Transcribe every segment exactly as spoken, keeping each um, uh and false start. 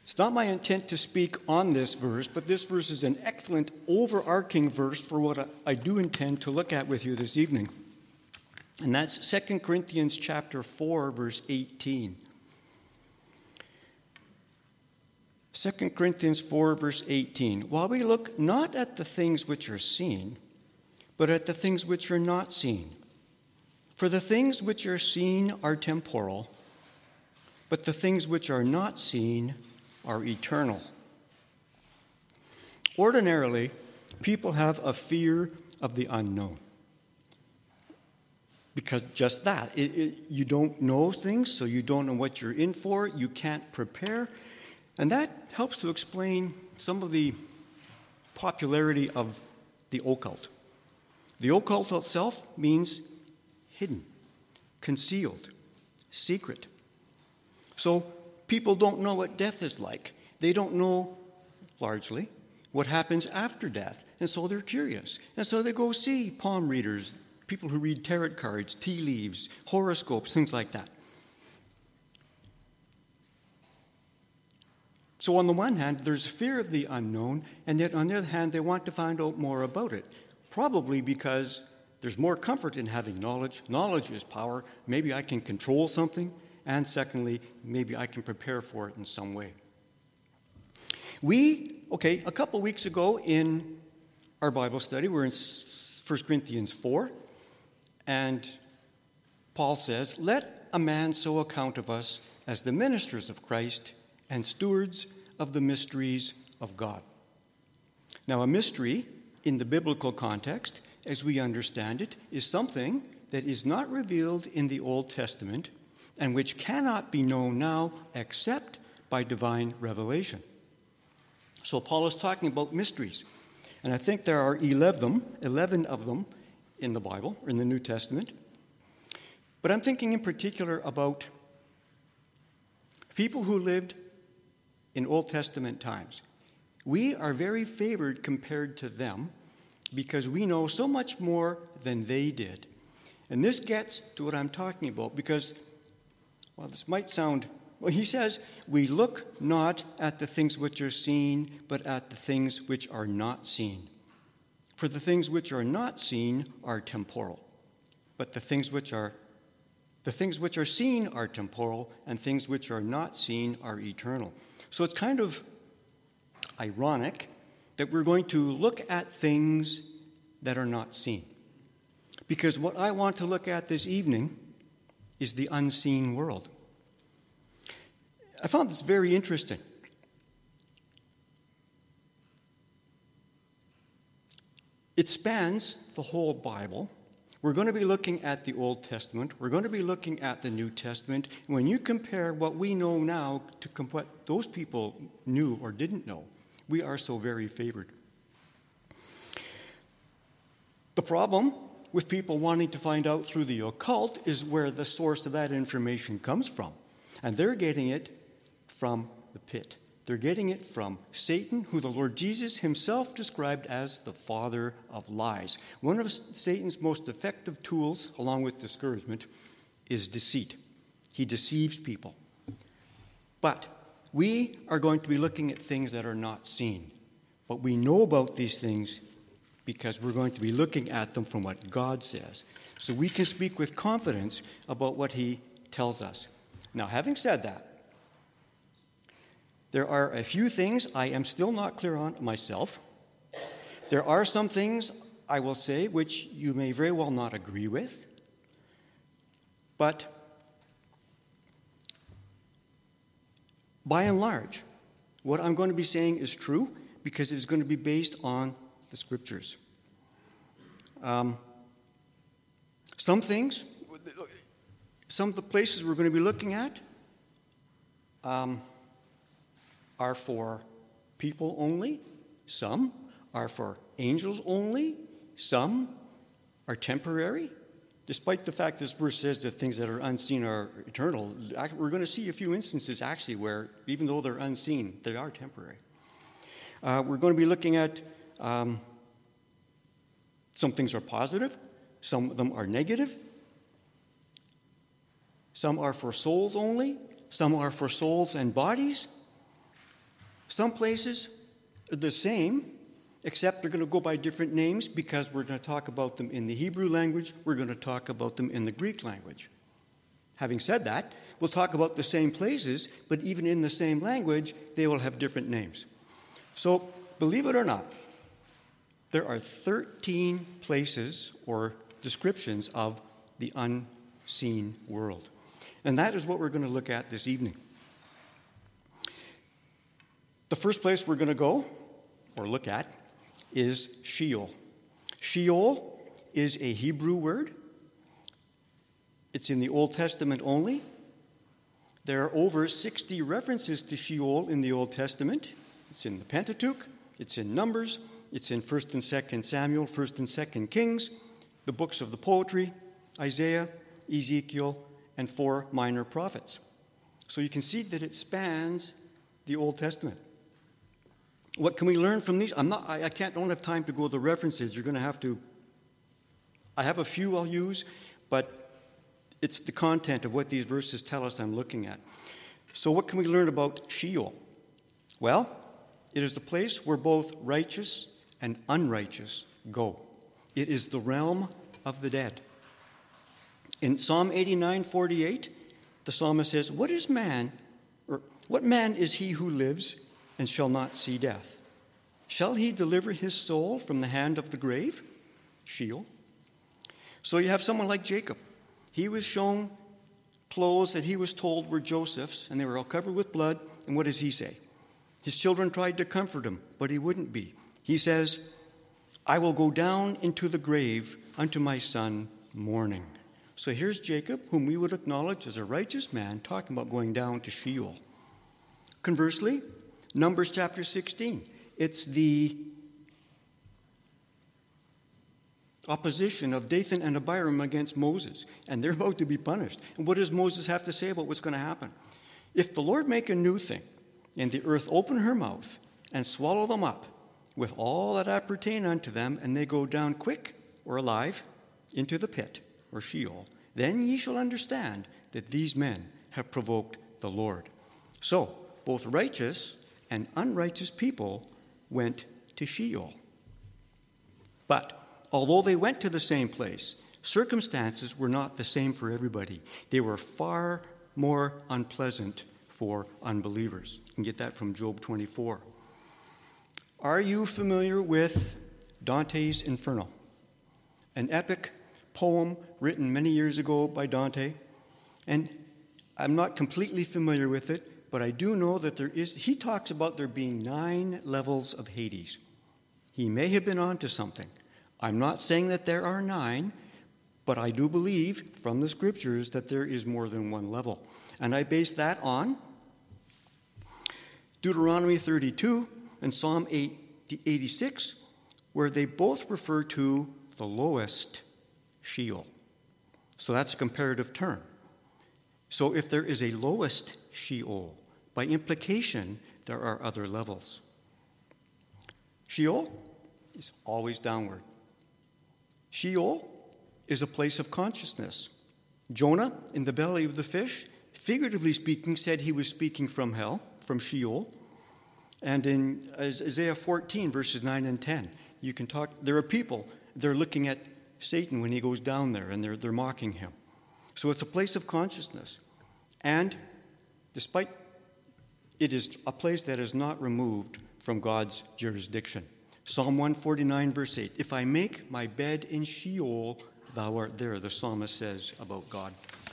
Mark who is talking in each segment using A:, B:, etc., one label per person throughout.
A: It's not my intent to speak on this verse, but this verse is an excellent overarching verse for what I do intend to look at with you this evening. And that's Second Corinthians chapter four, verse eighteen. Second Corinthians four, verse eighteen. While we look not at the things which are seen, but at the things which are not seen. For the things which are seen are temporal, but the things which are not seen are eternal. Ordinarily, people have a fear of the unknown. Because just that, it, it, you don't know things, so you don't know what you're in for, you can't prepare. And that helps to explain some of the popularity of the occult. The occult itself means hidden, concealed, secret. So people don't know what death is like. They don't know, largely, what happens after death. And so they're curious. And so they go see palm readers, people who read tarot cards, tea leaves, horoscopes, things like that. So on the one hand, there's fear of the unknown, and yet on the other hand, they want to find out more about it. Probably because there's more comfort in having knowledge. Knowledge is power. Maybe I can control something. And secondly, maybe I can prepare for it in some way. We, okay, a couple weeks ago in our Bible study, we're in First Corinthians four, and Paul says, "Let a man so account of us as the ministers of Christ and stewards of the mysteries of God." Now, a mystery, in the biblical context, as we understand it, is something that is not revealed in the Old Testament and which cannot be known now except by divine revelation. So Paul is talking about mysteries. And I think there are eleven, eleven of them in the Bible, or in the New Testament. But I'm thinking in particular about people who lived in Old Testament times. We are very favored compared to them because we know so much more than they did. And this gets to what I'm talking about because, well, this might sound, well, he says, we look not at the things which are seen, but at the things which are not seen. For the things which are not seen are temporal, but the things which are the things which are seen are temporal, and things which are not seen are eternal. So it's kind of ironic that we're going to look at things that are not seen. Because what I want to look at this evening is the unseen world. I found this very interesting. It spans the whole Bible. We're going to be looking at the Old Testament. We're going to be looking at the New Testament. When you compare what we know now to what those people knew or didn't know, we are so very favored. The problem with people wanting to find out through the occult is where the source of that information comes from. And they're getting it from the pit. They're getting it from Satan, who the Lord Jesus himself described as the father of lies. One of Satan's most effective tools, along with discouragement, is deceit. He deceives people. But we are going to be looking at things that are not seen. But we know about these things because we're going to be looking at them from what God says. So we can speak with confidence about what he tells us. Now, having said that, there are a few things I am still not clear on myself. There are some things I will say which you may very well not agree with. But by and large, what I'm going to be saying is true because it's going to be based on the Scriptures. Um, some things, some of the places we're going to be looking at um, are for people only. Some are for angels only. Some are temporary. Despite the fact this verse says that things that are unseen are eternal, we're going to see a few instances actually where, even though they're unseen, they are temporary. Uh, we're going to be looking at um, some things are positive, some of them are negative, some are for souls only, some are for souls and bodies, Some places are the same, except they're going to go by different names because we're going to talk about them in the Hebrew language, we're going to talk about them in the Greek language. Having said that, we'll talk about the same places, but even in the same language, they will have different names. So, believe it or not, there are thirteen places or descriptions of the unseen world. And that is what we're going to look at this evening. The first place we're going to go, or look at, is Sheol. Sheol is a Hebrew word. It's in the Old Testament only. There are over sixty references to Sheol in the Old Testament. It's in the Pentateuch, it's in Numbers, it's in First and Second Samuel, First and Second Kings, the books of the poetry, Isaiah, Ezekiel, and four minor prophets. So you can see that it spans the Old Testament. What can we learn from these? I'm not, I, I can't, don't have time to go to the references. You're going to have to, I have a few I'll use, but it's the content of what these verses tell us I'm looking at. So what can we learn about Sheol? Well, it is the place where both righteous and unrighteous go. It is the realm of the dead. In Psalm eighty-nine forty-eight, the psalmist says, What is man, or what man is he who lives and shall not see death? Shall he deliver his soul from the hand of the grave? Sheol. So you have someone like Jacob. He was shown clothes that he was told were Joseph's, and they were all covered with blood. And what does he say? His children tried to comfort him, but he wouldn't be. He says, I will go down into the grave unto my son mourning. So here's Jacob, whom we would acknowledge as a righteous man, talking about going down to Sheol. Conversely, Numbers chapter sixteen. It's the opposition of Dathan and Abiram against Moses, and they're about to be punished. And what does Moses have to say about what's going to happen? If the Lord make a new thing, and the earth open her mouth, and swallow them up, with all that appertain unto them, and they go down quick or alive into the pit, or Sheol, then ye shall understand that these men have provoked the Lord. So, both righteous and unrighteous people went to Sheol. But, although they went to the same place, circumstances were not the same for everybody. They were far more unpleasant for unbelievers. You can get that from Job twenty-four. Are you familiar with Dante's Inferno? An epic poem written many years ago by Dante. And I'm not completely familiar with it, but I do know that there is, he talks about there being nine levels of Hades. He may have been onto something. I'm not saying that there are nine, but I do believe from the scriptures that there is more than one level. And I base that on Deuteronomy thirty-two and Psalm eighty-six, where they both refer to the lowest Sheol. So that's a comparative term. So if there is a lowest Sheol, by implication, there are other levels. Sheol is always downward. Sheol is a place of consciousness. Jonah, in the belly of the fish, figuratively speaking, said he was speaking from hell, from Sheol. And in Isaiah fourteen, verses nine and ten, you can talk, there are people, they're looking at Satan when he goes down there, and they're, they're mocking him. So it's a place of consciousness. And despite, it is a place that is not removed from God's jurisdiction. Psalm one forty-nine, verse eight, if I make my bed in Sheol, thou art there, the psalmist says about God.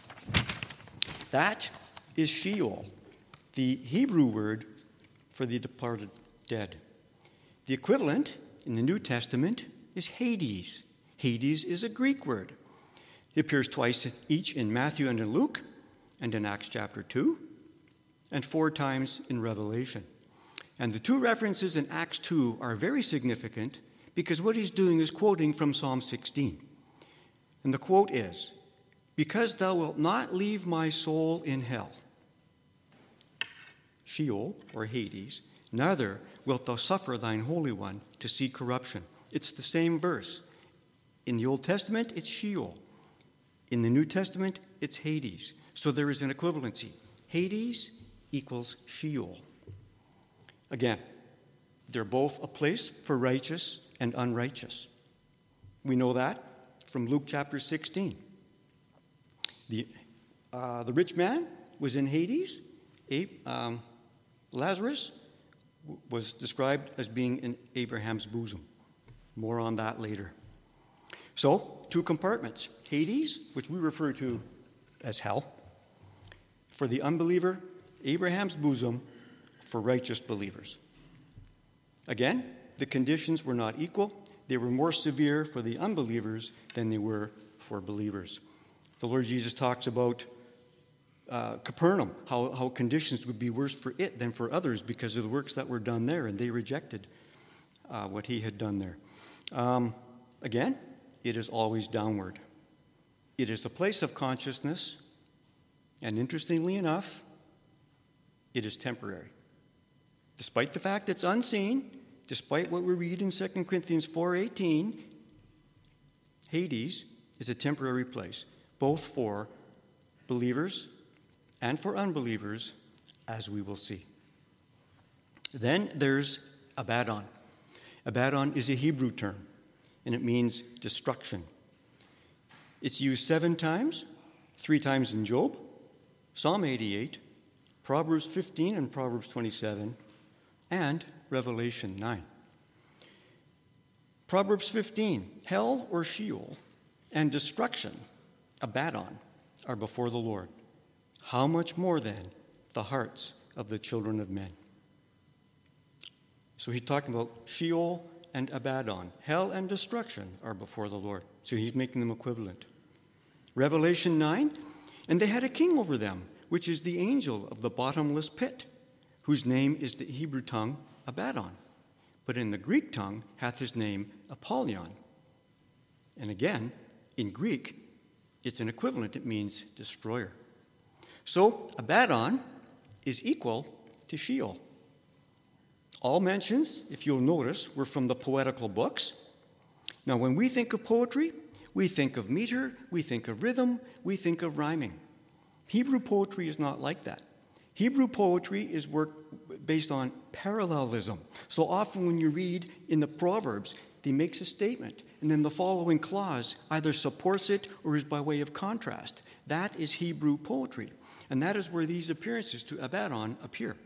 A: That is Sheol, the Hebrew word for the departed dead. The equivalent in the New Testament is Hades. Hades is a Greek word. It appears twice each in Matthew and in Luke, and in Acts chapter two, and four times in Revelation. And the two references in Acts two are very significant because what he's doing is quoting from Psalm sixteen. And the quote is, because thou wilt not leave my soul in hell, Sheol, or Hades, neither wilt thou suffer thine Holy One to see corruption. It's the same verse. In the Old Testament, it's Sheol. In the New Testament, it's Hades. So there is an equivalency. Hades equals Sheol. Again, they're both a place for righteous and unrighteous. We know that from Luke chapter sixteen. The, uh, the rich man was in Hades. Um, Lazarus was described as being in Abraham's bosom. More on that later. So, two compartments. Hades, which we refer to as hell. For the unbeliever, Abraham's bosom for righteous believers. Again, the conditions were not equal. They were more severe for the unbelievers than they were for believers. The Lord Jesus talks about uh, Capernaum, how, how conditions would be worse for it than for others because of the works that were done there, and they rejected uh, what he had done there. Um, again, it is always downward. It is a place of consciousness, and interestingly enough, it is temporary. Despite the fact it's unseen, despite what we read in Second Corinthians four eighteen, Hades is a temporary place, both for believers and for unbelievers, as we will see. Then there's Abaddon. Abaddon is a Hebrew term, and it means destruction. It's used seven times, three times in Job, Psalm eighty-eight, Proverbs fifteen and Proverbs twenty-seven, and Revelation nine. Proverbs fifteen, hell or Sheol and destruction, Abaddon, are before the Lord. How much more then the hearts of the children of men? So he's talking about Sheol and Abaddon. Hell and destruction are before the Lord. So he's making them equivalent. Revelation nine, and they had a king over them, which is the angel of the bottomless pit, whose name is the Hebrew tongue Abaddon, but in the Greek tongue hath his name Apollyon. And again, in Greek, it's an equivalent. It means destroyer. So Abaddon is equal to Sheol. All mentions, if you'll notice, were from the poetical books. Now, when we think of poetry, we think of meter, we think of rhythm, we think of rhyming. Hebrew poetry is not like that. Hebrew poetry is work based on parallelism. So often when you read in the Proverbs, he makes a statement, and then the following clause either supports it or is by way of contrast. That is Hebrew poetry, and that is where these appearances to Abaddon appear.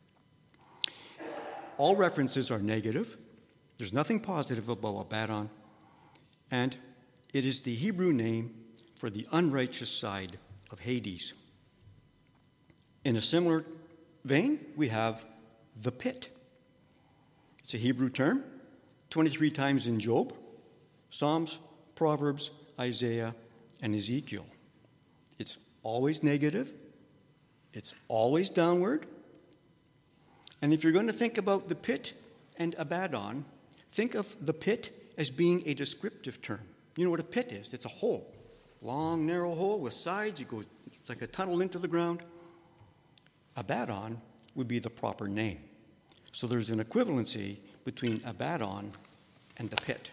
A: All references are negative. There's nothing positive about Abaddon, and it is the Hebrew name for the unrighteous side of Hades. In a similar vein, we have the pit. It's a Hebrew term, twenty-three times in Job, Psalms, Proverbs, Isaiah, and Ezekiel. It's always negative. It's always downward. And if you're going to think about the pit and Abaddon, think of the pit as being a descriptive term. You know what a pit is? It's a hole, long, narrow hole with sides. You go, it's like a tunnel into the ground. Abaddon would be the proper name. So there's an equivalency between Abaddon and the pit.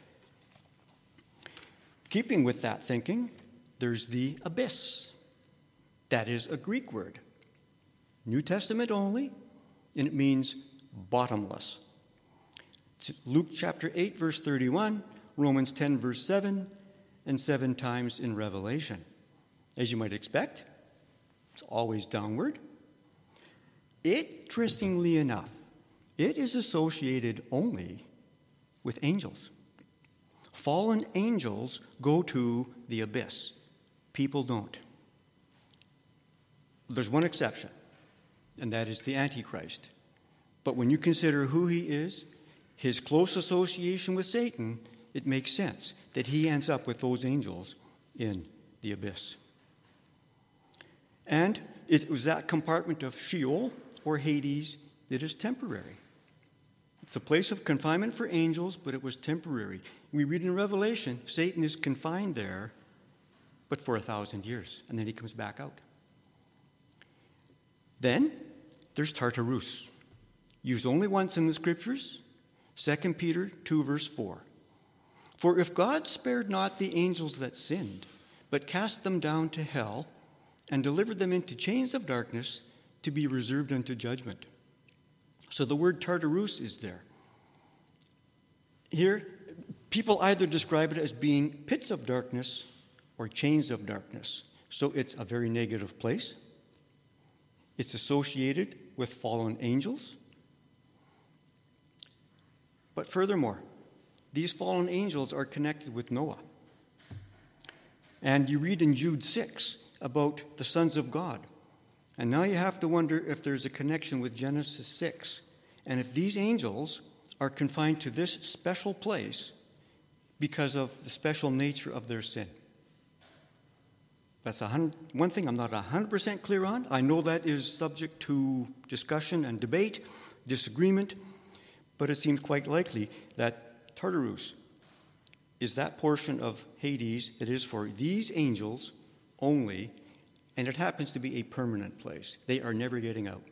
A: Keeping with that thinking, there's the abyss. That is a Greek word. New Testament only, and it means bottomless. It's Luke chapter eight, verse thirty-one, Romans ten, verse seven, and seven times in Revelation. As you might expect, it's always downward. Interestingly enough, it is associated only with angels. Fallen angels go to the abyss. People don't. There's one exception, and that is the Antichrist. But when you consider who he is, his close association with Satan, it makes sense that he ends up with those angels in the abyss. And it was that compartment of Sheol or Hades that is temporary. It's a place of confinement for angels, but it was temporary. We read in Revelation, Satan is confined there, but for a thousand years, and then he comes back out. Then there's Tartarus, used only once in the Scriptures, Second Peter two, verse four. For if God spared not the angels that sinned, but cast them down to hell, and delivered them into chains of darkness to be reserved unto judgment. So the word Tartarus is there. Here, people either describe it as being pits of darkness or chains of darkness. So it's a very negative place. It's associated with fallen angels. But furthermore, these fallen angels are connected with Noah. And you read in Jude six about the sons of God. And now you have to wonder if there's a connection with Genesis six. And if these angels are confined to this special place because of the special nature of their sin. That's a hundred, one thing I'm not one hundred percent clear on. I know that is subject to discussion and debate, disagreement, but it seems quite likely that Tartarus is that portion of Hades that is for these angels only, and it happens to be a permanent place. They are never getting out.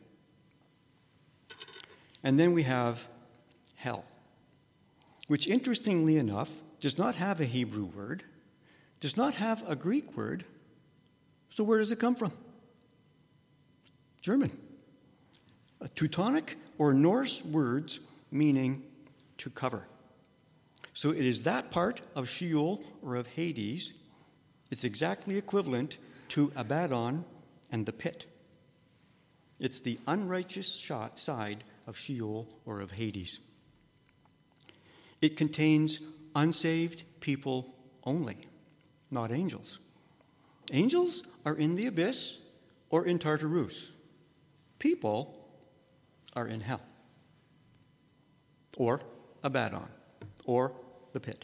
A: And then we have hell, which interestingly enough does not have a Hebrew word, does not have a Greek word. So where does it come from? German. A Teutonic or Norse words meaning to cover. So it is that part of Sheol or of Hades. It's exactly equivalent to Abaddon and the pit. It's the unrighteous side of Sheol or of Hades. It contains unsaved people only, not angels. Angels are in the abyss or in Tartarus. People are in hell or Abaddon or the pit.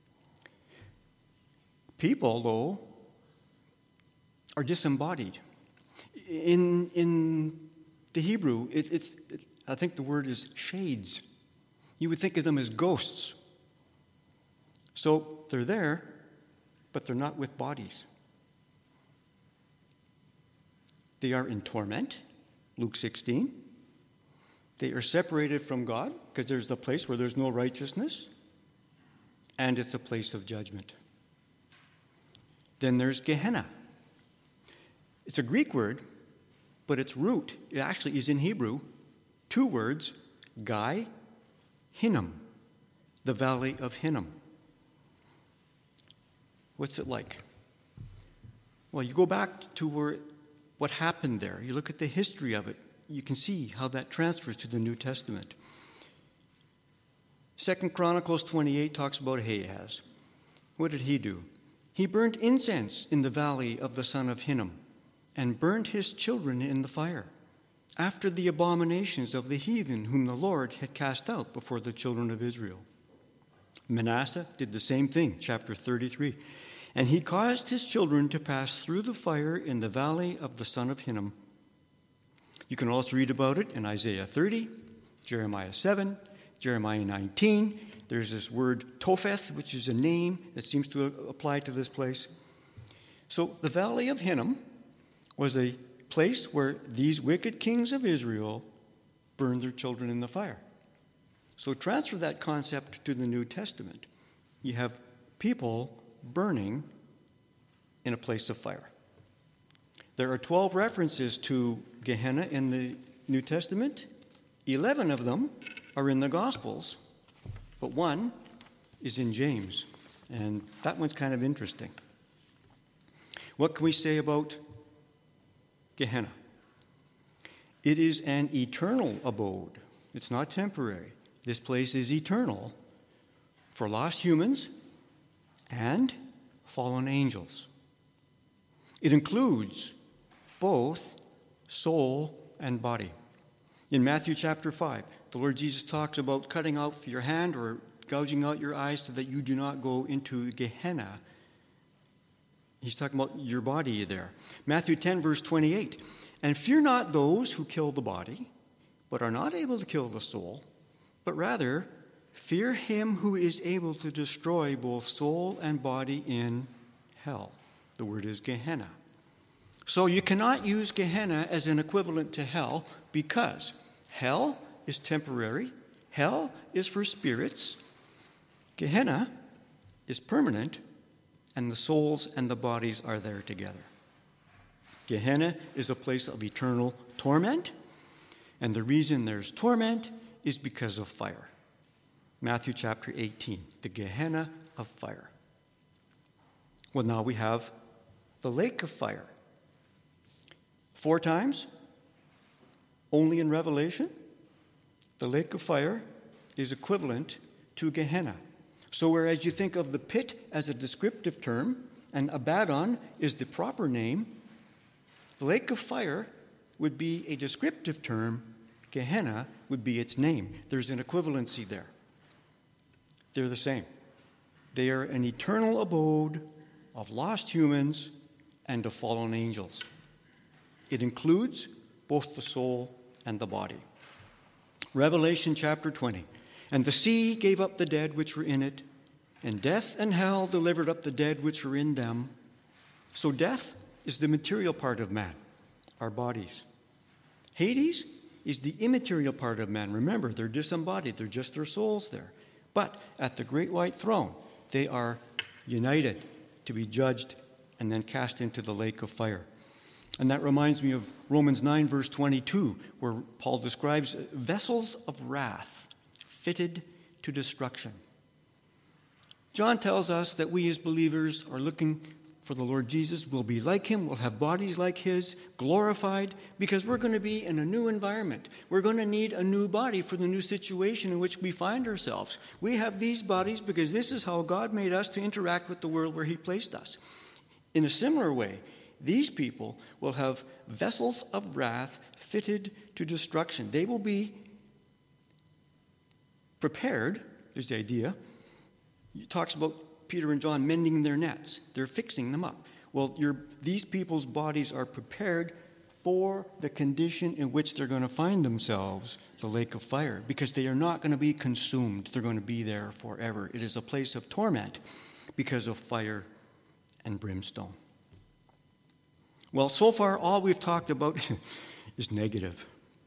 A: People, though, are disembodied. In, in the Hebrew, it, it's, it, I think the word is shades. You would think of them as ghosts. So they're there, but they're not with bodies. They are in torment, Luke sixteen. They are separated from God because there's a place where there's no righteousness, and it's a place of judgment. Then there's Gehenna. It's a Greek word, but its root it actually is in Hebrew. Two words, Gai, Hinnom, the valley of Hinnom. What's it like? Well, you go back to where what happened there. You look at the history of it. You can see how that transfers to the New Testament. Second Chronicles twenty-eight talks about Ahaz. What did he do? He burned incense in the valley of the son of Hinnom and burned his children in the fire, after the abominations of the heathen whom the Lord had cast out before the children of Israel. Manasseh did the same thing, chapter thirty-three. And he caused his children to pass through the fire in the valley of the son of Hinnom. You can also read about it in Isaiah thirty, Jeremiah seven, Jeremiah nineteen. There's this word Topheth, which is a name that seems to apply to this place. So the valley of Hinnom was a place where these wicked kings of Israel burned their children in the fire. So transfer that concept to the New Testament. You have people burning in a place of fire. There are twelve references to Gehenna in the New Testament. Eleven of them are in the Gospels, but one is in James, and that one's kind of interesting. What can we say about Gehenna? It is an eternal abode. It's not temporary. This place is eternal for lost humans and fallen angels. It includes both soul and body. In Matthew chapter five, the Lord Jesus talks about cutting out your hand or gouging out your eyes so that you do not go into Gehenna. He's talking about your body there. Matthew ten, verse twenty-eight. And fear not those who kill the body, but are not able to kill the soul, but rather fear him who is able to destroy both soul and body in hell. The word is Gehenna. So you cannot use Gehenna as an equivalent to hell because hell is temporary. Hell is for spirits. Gehenna is permanent, and the souls and the bodies are there together. Gehenna is a place of eternal torment. And the reason there's torment is because of fire. Matthew chapter eighteen, the Gehenna of fire. Well, now we have the lake of fire. Four times, only in Revelation, the lake of fire is equivalent to Gehenna. So whereas you think of the pit as a descriptive term and Abaddon is the proper name, the lake of fire would be a descriptive term. Gehenna would be its name. There's an equivalency there. They're the same. They are an eternal abode of lost humans and of fallen angels. It includes both the soul and the body. Revelation chapter twenty. And the sea gave up the dead which were in it, and death and hell delivered up the dead which were in them. So death is the material part of man, our bodies. Hades is the immaterial part of man. Remember, they're disembodied. They're just their souls there. But at the great white throne, they are united to be judged and then cast into the lake of fire. And that reminds me of Romans nine, verse twenty-two, where Paul describes vessels of wrath fitted to destruction. John tells us that we as believers are looking for the Lord Jesus. We'll be like him. We'll have bodies like his, glorified, because we're going to be in a new environment. We're going to need a new body for the new situation in which we find ourselves. We have these bodies because this is how God made us to interact with the world where he placed us. In a similar way, these people will have vessels of wrath fitted to destruction. They will be prepared, is the idea. It talks about Peter and John mending their nets. They're fixing them up. Well, your, these people's bodies are prepared for the condition in which they're going to find themselves, the lake of fire, because they are not going to be consumed. They're going to be there forever. It is a place of torment because of fire and brimstone. Well, so far, all we've talked about is negative.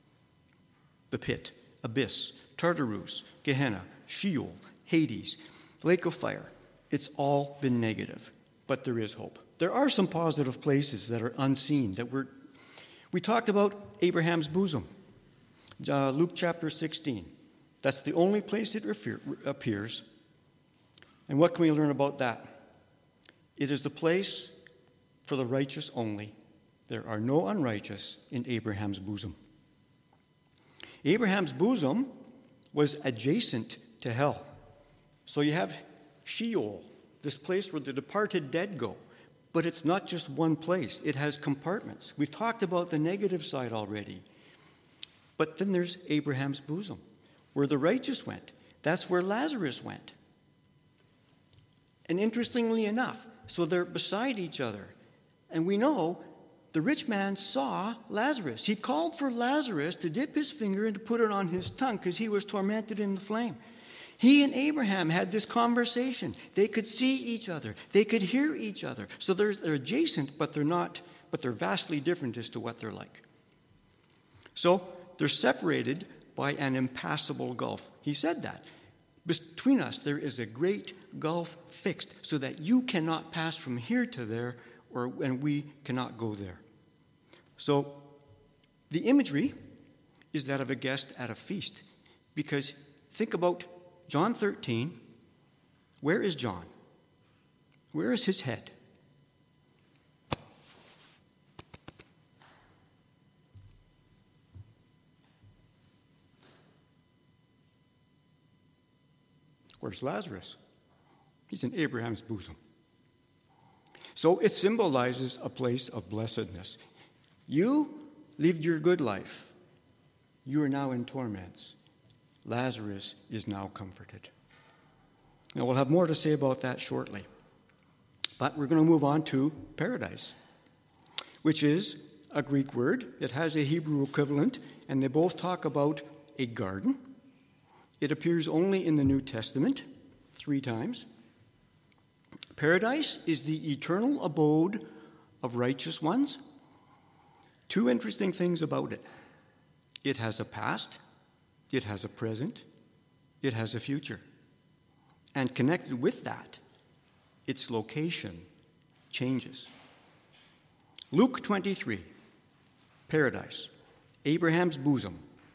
A: The pit, abyss, Tartarus, Gehenna, Sheol, Hades, lake of fire. It's all been negative, but there is hope. There are some positive places that are unseen. That we're, we talked about Abraham's bosom, uh, Luke chapter sixteen. That's the only place it refer, appears. And what can we learn about that? It is the place for the righteous only. There are no unrighteous in Abraham's bosom. Abraham's bosom was adjacent to hell. So you have Sheol, this place where the departed dead go. But it's not just one place. It has compartments. We've talked about the negative side already. But then there's Abraham's bosom, where the righteous went. That's where Lazarus went. And interestingly enough, so they're beside each other. And we know the rich man saw Lazarus. He called for Lazarus to dip his finger and to put it on his tongue because he was tormented in the flame. He and Abraham had this conversation. They could see each other. They could hear each other. So they're, they're adjacent, but they're not, but they're vastly different as to what they're like. So they're separated by an impassable gulf. He said that. Between us, there is a great gulf fixed so that you cannot pass from here to there, or and we cannot go there. So the imagery is that of a guest at a feast. Because think about John thirteen. Where is John? Where is his head? Where's Lazarus? He's in Abraham's bosom. So it symbolizes a place of blessedness. You lived your good life. You are now in torments. Lazarus is now comforted. Now, we'll have more to say about that shortly. But we're going to move on to paradise, which is a Greek word. It has a Hebrew equivalent, and they both talk about a garden. It appears only in the New Testament, three times. Paradise is the eternal abode of righteous ones. Two interesting things about it. It has a past, it has a present, it has a future. And connected with that, its location changes. Luke twenty-three, paradise, Abraham's bosom,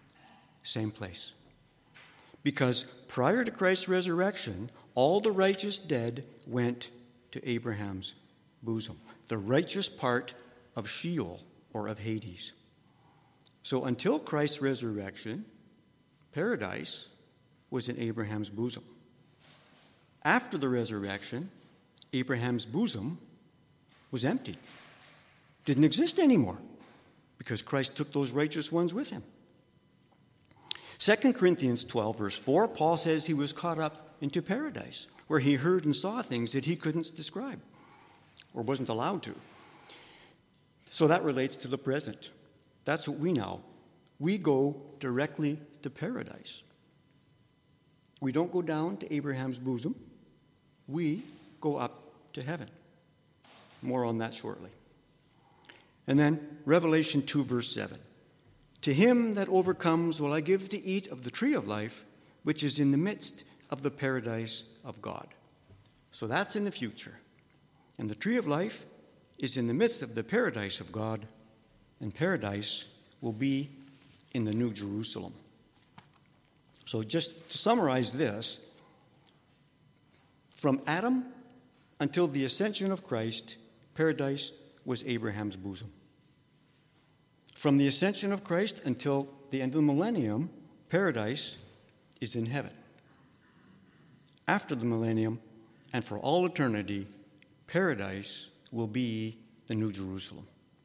A: same place. Because prior to Christ's resurrection, all the righteous dead went to Abraham's bosom, the righteous part of Sheol, or of Hades. So until Christ's resurrection, paradise was in Abraham's bosom. After the resurrection, Abraham's bosom was empty, didn't exist anymore, because Christ took those righteous ones with him. Second Corinthians twelve, verse four, Paul says he was caught up into paradise, where he heard and saw things that he couldn't describe or wasn't allowed to. So that relates to the present. That's what we know. We go directly to paradise. We don't go down to Abraham's bosom. We go up to heaven. More on that shortly. And then Revelation two, verse seven. To him that overcomes will I give to eat of the tree of life, which is in the midst of the paradise of God. So that's in the future. And the tree of life is in the midst of the paradise of God, and paradise will be in the New Jerusalem. So just to summarize this, from Adam until the ascension of Christ, paradise was Abraham's bosom. From the ascension of Christ until the end of the millennium, paradise is in heaven. After the millennium, and for all eternity, paradise will be the New Jerusalem.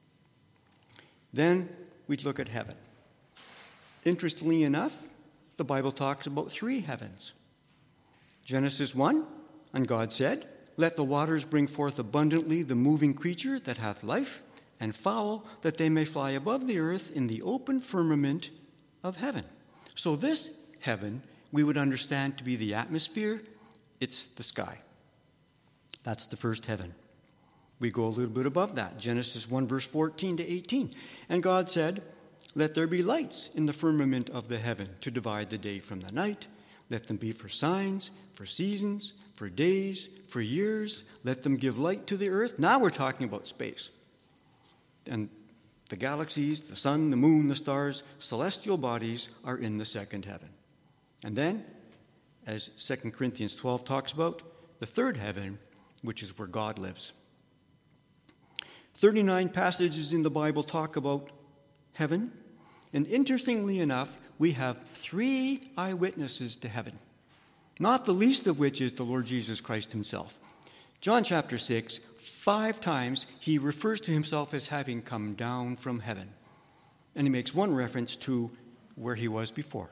A: Then we'd look at heaven. Interestingly enough, the Bible talks about three heavens. Genesis one, and God said, let the waters bring forth abundantly the moving creature that hath life, and fowl, that they may fly above the earth in the open firmament of heaven. So this heaven we would understand to be the atmosphere. It's the sky. That's the first heaven. We go a little bit above that. Genesis one, verse fourteen to eighteen. And God said, let there be lights in the firmament of the heaven to divide the day from the night. Let them be for signs, for seasons, for days, for years. Let them give light to the earth. Now we're talking about space. And the galaxies, the sun, the moon, the stars, celestial bodies are in the second heaven. And then, as Second Corinthians twelve talks about, the third heaven, which is where God lives. thirty-nine passages in the Bible talk about heaven. And interestingly enough, we have three eyewitnesses to heaven, not the least of which is the Lord Jesus Christ himself. John chapter six, five times he refers to himself as having come down from heaven. And he makes one reference to where he was before.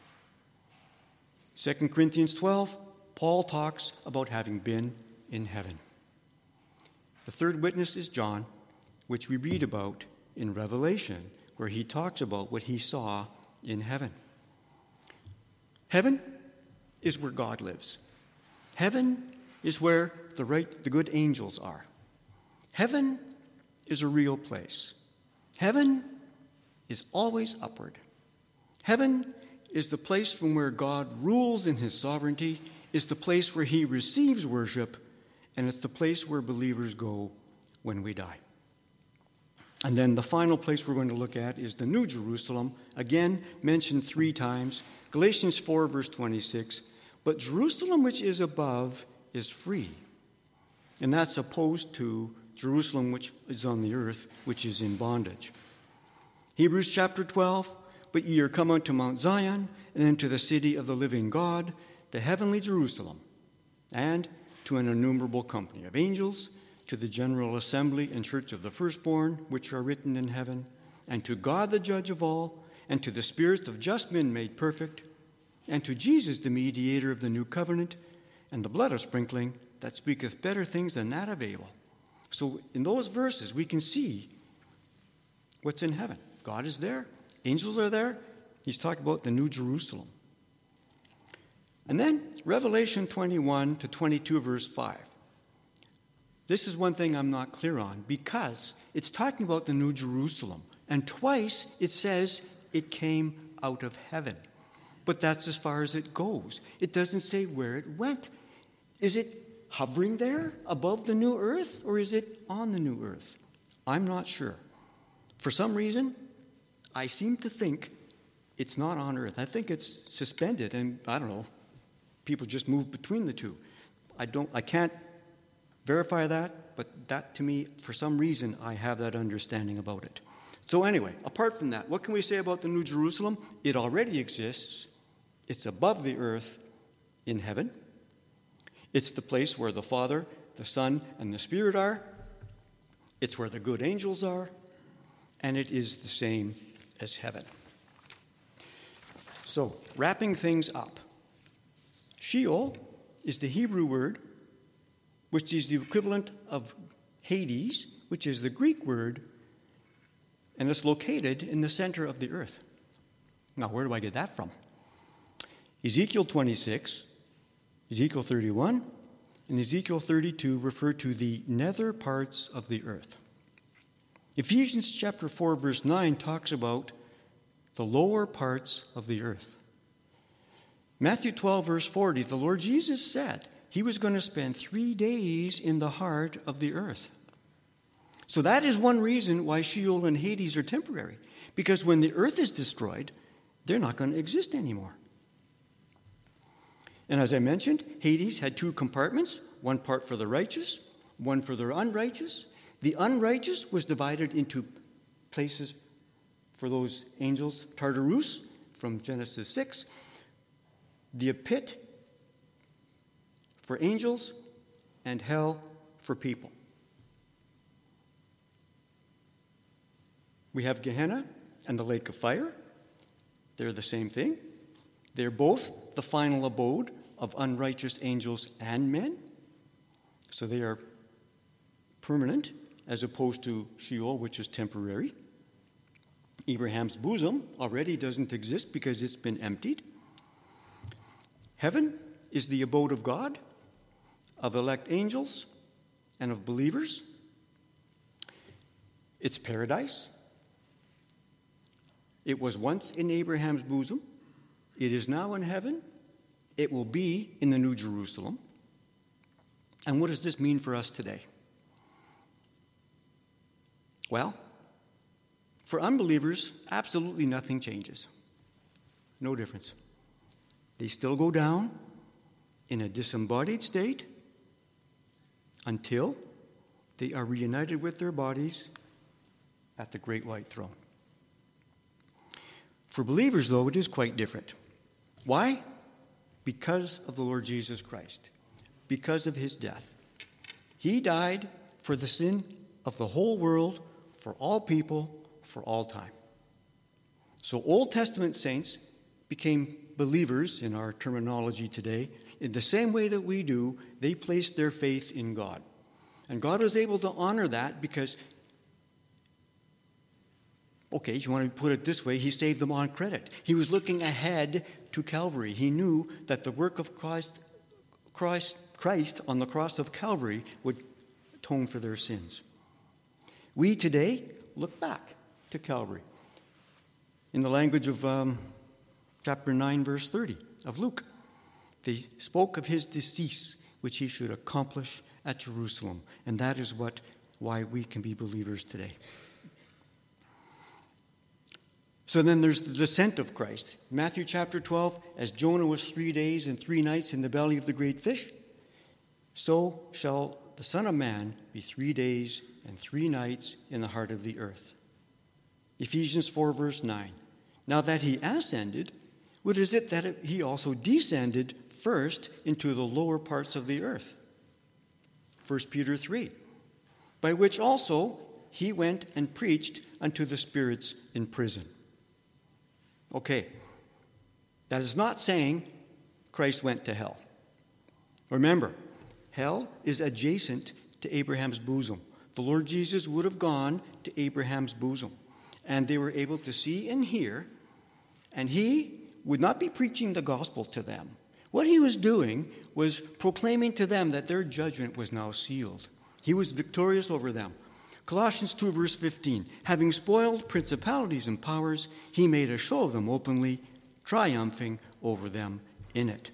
A: Second Corinthians twelve, Paul talks about having been in heaven. The third witness is John, which we read about in Revelation, where he talks about what he saw in heaven. Heaven is where God lives. Heaven is where the right, the good angels are. Heaven is a real place. Heaven is always upward. Heaven is the place from where God rules in his sovereignty, is the place where he receives worship, and it's the place where believers go when we die. And then the final place we're going to look at is the New Jerusalem, again mentioned three times. Galatians four, verse twenty-six, but Jerusalem which is above is free. And that's opposed to Jerusalem which is on the earth, which is in bondage. Hebrews chapter twelve, but ye are come unto Mount Zion, and into the city of the living God, the heavenly Jerusalem, and to an innumerable company of angels, to the general assembly and church of the firstborn, which are written in heaven, and to God the judge of all, and to the spirits of just men made perfect, and to Jesus the mediator of the new covenant, and the blood of sprinkling that speaketh better things than that of Abel. So in those verses we can see what's in heaven. God is there. Angels are there. He's talking about the New Jerusalem. And then Revelation twenty-one to twenty-two, verse five. This is one thing I'm not clear on, because it's talking about the New Jerusalem. And twice it says it came out of heaven. But that's as far as it goes. It doesn't say where it went. Is it hovering there above the new earth, or is it on the new earth? I'm not sure. For some reason, I seem to think It's not on earth. I think it's suspended, and I don't know, people just move between the two. I don't, I can't verify that, but that to me, for some reason, I have that understanding about it. So anyway, apart from that, what can we say about the New Jerusalem? It already exists. It's above the earth in heaven. It's the place where the Father, the Son, and the Spirit are. It's where the good angels are. And it is the same as heaven. So, wrapping things up, Sheol is the Hebrew word, which is the equivalent of Hades, which is the Greek word, and it's located in the center of the earth. Now, where do I get that from? Ezekiel twenty-six, Ezekiel thirty-one, and Ezekiel thirty-two refer to the nether parts of the earth. Ephesians chapter four, verse nine talks about the lower parts of the earth. Matthew twelve, verse forty, the Lord Jesus said he was going to spend three days in the heart of the earth. So that is one reason why Sheol and Hades are temporary, because when the earth is destroyed, they're not going to exist anymore. And as I mentioned, Hades had two compartments, one part for the righteous, one for the unrighteous. The unrighteous was divided into places for those angels, Tartarus from Genesis six, the pit for angels, and hell for people. We have Gehenna and the lake of fire. They're the same thing. They're both the final abode of unrighteous angels and men. So they are permanent as opposed to Sheol, which is temporary. Abraham's bosom already doesn't exist because it's been emptied. Heaven is the abode of God, of elect angels, and of believers. It's paradise. It was once in Abraham's bosom. It is now in heaven. It will be in the New Jerusalem. And what does this mean for us today? Well, for unbelievers, absolutely nothing changes. No difference. They still go down in a disembodied state until they are reunited with their bodies at the great white throne. For believers, though, it is quite different. Why? Because of the Lord Jesus Christ. Because of his death. He died for the sin of the whole world, for all people, for all time. So Old Testament saints became believers, in our terminology today, in the same way that we do. They placed their faith in God. And God was able to honor that because, okay, if you want to put it this way, he saved them on credit. He was looking ahead to Calvary. He knew that the work of Christ, Christ, Christ on the cross of Calvary would atone for their sins. We today look back to Calvary. In the language of um, chapter nine, verse thirty of Luke, they spoke of his decease, which he should accomplish at Jerusalem. And that is what why we can be believers today. So then there's the descent of Christ. Matthew chapter twelve, as Jonah was three days and three nights in the belly of the great fish, so shall the Son of Man be three days and three nights in the heart of the earth. Ephesians four, verse nine. Now that he ascended, what is it that he also descended first into the lower parts of the earth? First Peter three. By which also he went and preached unto the spirits in prison. Okay, that is not saying Christ went to hell. Remember, hell is adjacent to Abraham's bosom. The Lord Jesus would have gone to Abraham's bosom, and they were able to see and hear, and he would not be preaching the gospel to them. What he was doing was proclaiming to them that their judgment was now sealed. He was victorious over them. Colossians two, verse fifteen, having spoiled principalities and powers, he made a show of them openly, triumphing over them in it.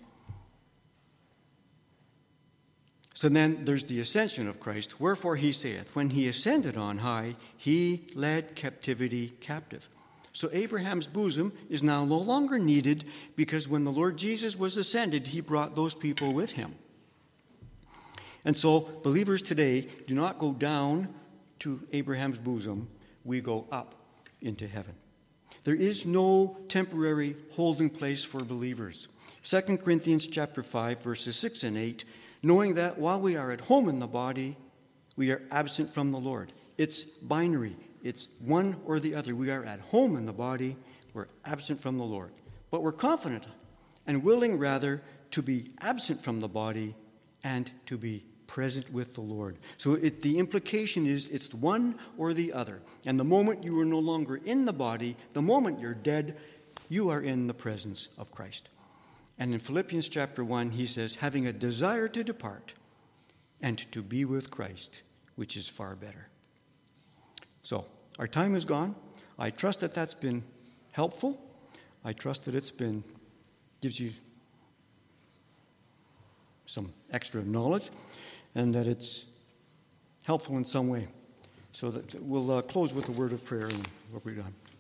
A: So then there's the ascension of Christ. Wherefore he saith, when he ascended on high, he led captivity captive. So Abraham's bosom is now no longer needed because when the Lord Jesus was ascended, he brought those people with him. And so believers today do not go down to Abraham's bosom. We go up into heaven. There is no temporary holding place for believers. Second Corinthians chapter five, verses six and eight, knowing that while we are at home in the body, we are absent from the Lord. It's binary. It's one or the other. We are at home in the body. We're absent from the Lord. But we're confident and willing, rather, to be absent from the body and to be present with the Lord. So it, the implication is it's one or the other. And the moment you are no longer in the body, the moment you're dead, you are in the presence of Christ. And in Philippians chapter one, he says, having a desire to depart and to be with Christ, which is far better. So, our time is gone. I trust that that's been helpful. I trust that it's been, gives you some extra knowledge, and that it's helpful in some way. So that we'll uh, close with a word of prayer and we'll be done.